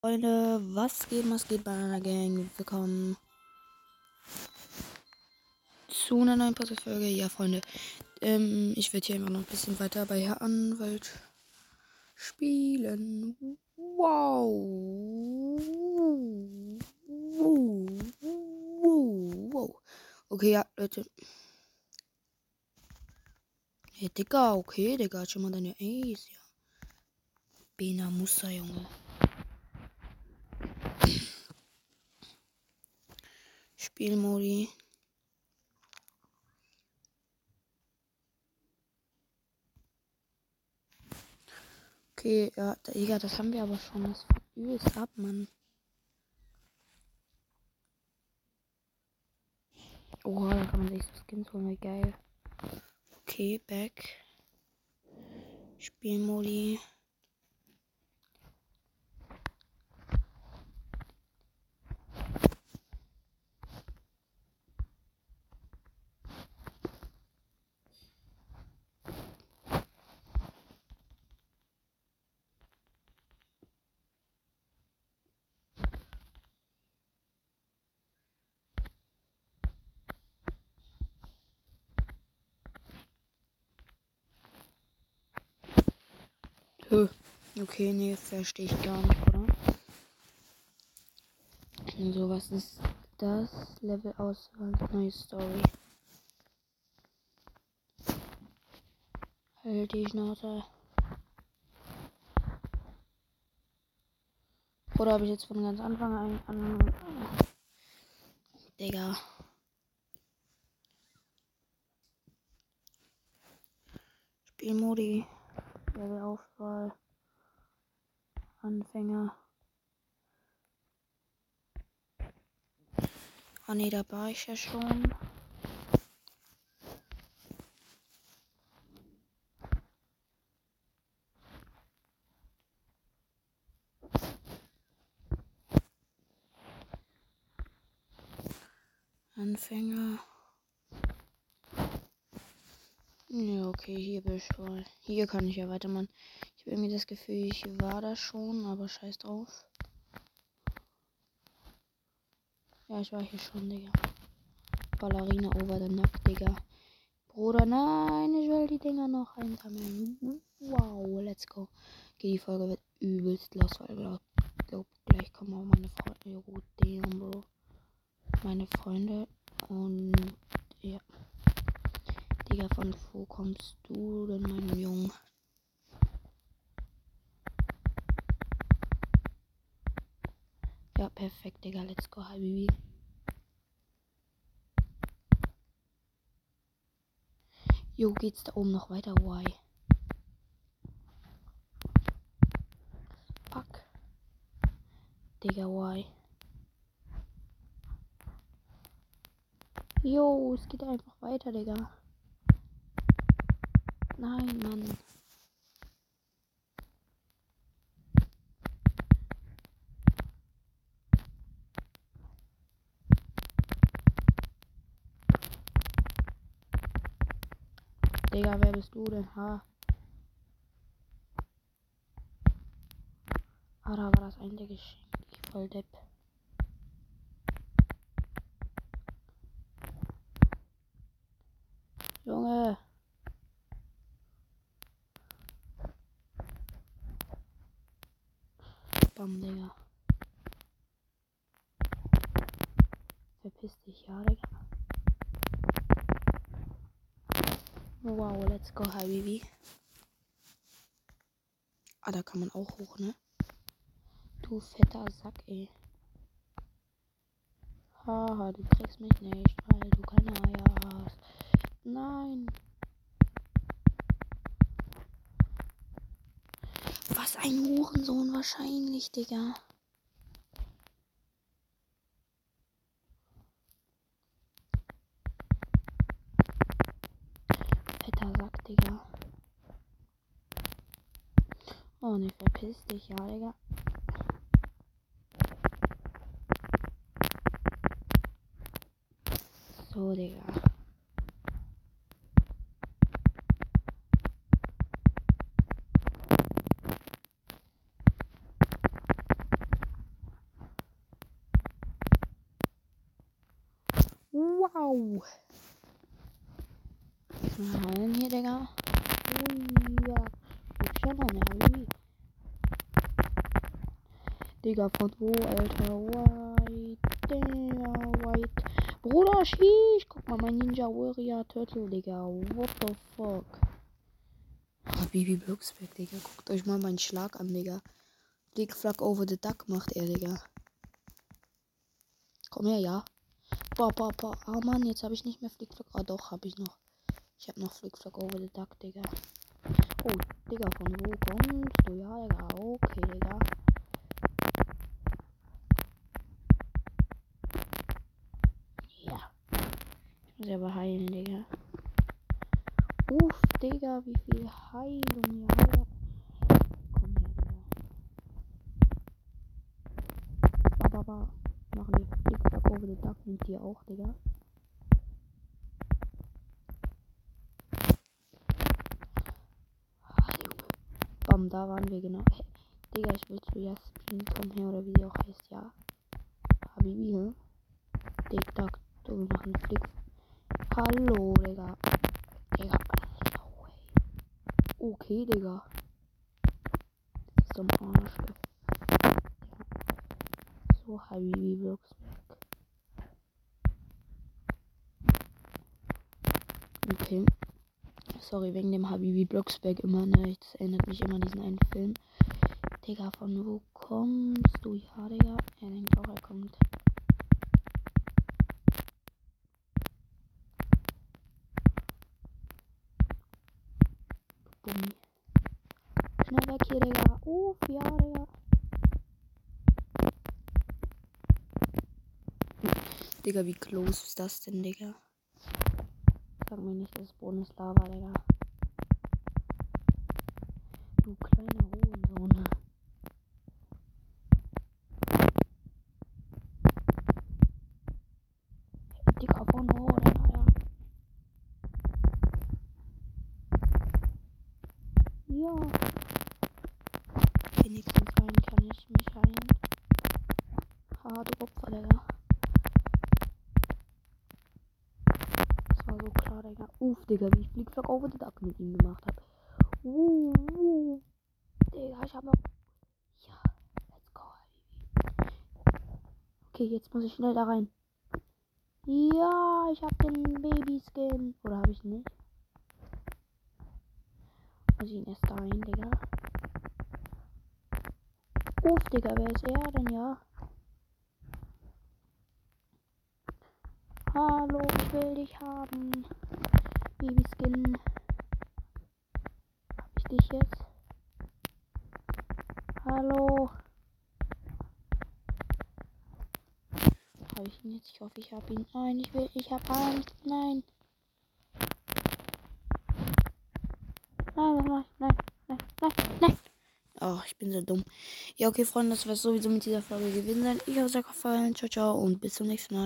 Freunde, was geht bei einer Gang? Willkommen zu einer neuen Podcast-Folge. Ja, Freunde, ich werde hier immer noch ein bisschen weiter bei Herr Anwalt spielen. Wow. Wow. Okay, ja, Leute. Hey, Digga, okay, Digga, hat schon mal deine Ace, ja. Bena Muster, Junge. Spielmodi. Okay, ja, Digga, das haben wir aber schon. Das fuckt übelst ab, Mann. Oh, da kann man sich so Skins holen, wie geil. Okay, back. Spielmodi. Okay, nee, verstehe ich gar nicht, oder? So, was ist das? Level Auswahl, neue Story. Halt die Schnauze. Oder habe ich jetzt von ganz Anfang an Digga. Spielmodi. Level Auswahl. Anfänger. Ah ne, da war ich ja schon. Anfänger. Ja, okay, hier bin ich voll. Hier kann ich ja weitermachen. Ich habe irgendwie das Gefühl, ich war da schon, aber scheiß drauf. Ja, ich war hier schon, Digga. Ballerina over the Nack, Digga. Bruder, nein, ich will die Dinger noch einsammeln. Wow, let's go. Okay, die Folge wird übelst los, weil glaub, gleich kommen auch meine Freunde. Oh, damn, Bro. Meine Freunde und ja. Digga, von wo kommst du denn, mein Junge? Ja, perfekt, Digga, let's go, Habibi. Jo, geht's da oben noch weiter? Why? Fuck. Digga, why? Jo, es geht einfach weiter, Digga. Nein, Mann. Digga, wer bist du denn? Ha? Ah, da war das eine Geschenk. Ich voll Depp. Junge. Bam, Digga. Verpiss dich, ja, Digga. Wow, let's go, Habibi. Ah, da kann man auch hoch, ne? Du fetter Sack, ey. Haha, du kriegst mich nicht, weil du keine Eier hast. Nein. Was ein Hurensohn wahrscheinlich, Digga. Fetter Sack, Digga. Oh, ne, verpiss dich, ja, Digga. So, Digga. Wow. Heilen hier, Digga. Ui, ja. Schon noch mehr, wie? Digga, von wo, Alter? White, Digga, White. Bruder, schieß. Guck mal, mein Ninja Warrior Turtle, Digga. What the fuck? Bibi Blocksberg, Digga. Guckt euch mal meinen Schlag an, Digga. Flick over the duck macht er, Digga. Komm her, ja. Boah. Ah, Mann, jetzt habe ich nicht mehr Flickflack. Ah, doch, habe ich noch. Ich habe noch Flickflack over the duck, Digga. Oh, Digga, von wo kommst du? Ja, Digga. Okay, Digga. Ja. Ich muss aber heilen, Digga. Uff, Digga, wie viel Heilung, ja. Komm her, Digga. Ba. Machen die Flickflack over the duck. Nimmt ihr auch, Digga. Bam, da waren wir genau. Hey, Digga, ich will zu Jasmin. Komm her, oder wie sie auch heißt, ja. Habibi, ne? Dick, du, wir machen Flick. Hallo, Digga. Digga. No way. Okay, Digga. Das ist am Arsch. Ja. So, Habibi Blocksberg. Okay. Sorry, wegen dem Habibi Blocksberg immer, ne? Das erinnert mich immer an diesen einen Film. Digga, von wo kommst du? Ja, Digga. Er denkt auch, er kommt. Bummi. Schnell weg hier, Digga. Uff, ja, Digga. Digga, wie close ist das denn, Digga? Sag mir nicht, das ist Bonuslava, Digga. Du kleiner Hohensohn. Digga, von wo, Digga, ja. Ja. Wenigstens einen kann ich mich heilen. Ha, du Opfer, Digga. Das war so klar, Digga. Uff, Digga, wie ich Flickflack over the duck mit ihm gemacht habe. Digga, ich hab noch... Ja, let's go. Okay, jetzt muss ich schnell da rein. Ja, ich hab den Babyskin. Oder habe ich nicht? Muss ich ihn erst da rein, Digga. Uff, Digga, wer ist er denn, ja? Hallo, ich will dich haben. Babyskin. Hab ich dich jetzt? Hallo. Habe ich ihn jetzt? Ich hoffe, ich habe ihn. Nein, ich habe Angst. Nein. Nein. Oh, ich bin so dumm. Ja, okay, Freunde, das wird sowieso mit dieser Folge gewesen sein. Ich hoffe, es hat euch gefallen. Ciao, ciao und bis zum nächsten Mal.